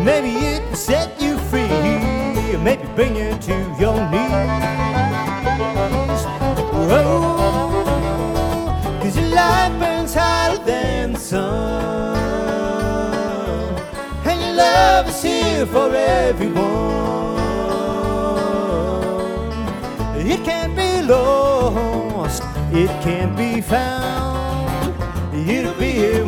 Maybe it will set you free, maybe bring you to your knees. Oh, 'cause your light burns hotter than the sun, and your love is here for everyone. It can't be lost, it can't be found. It'll be here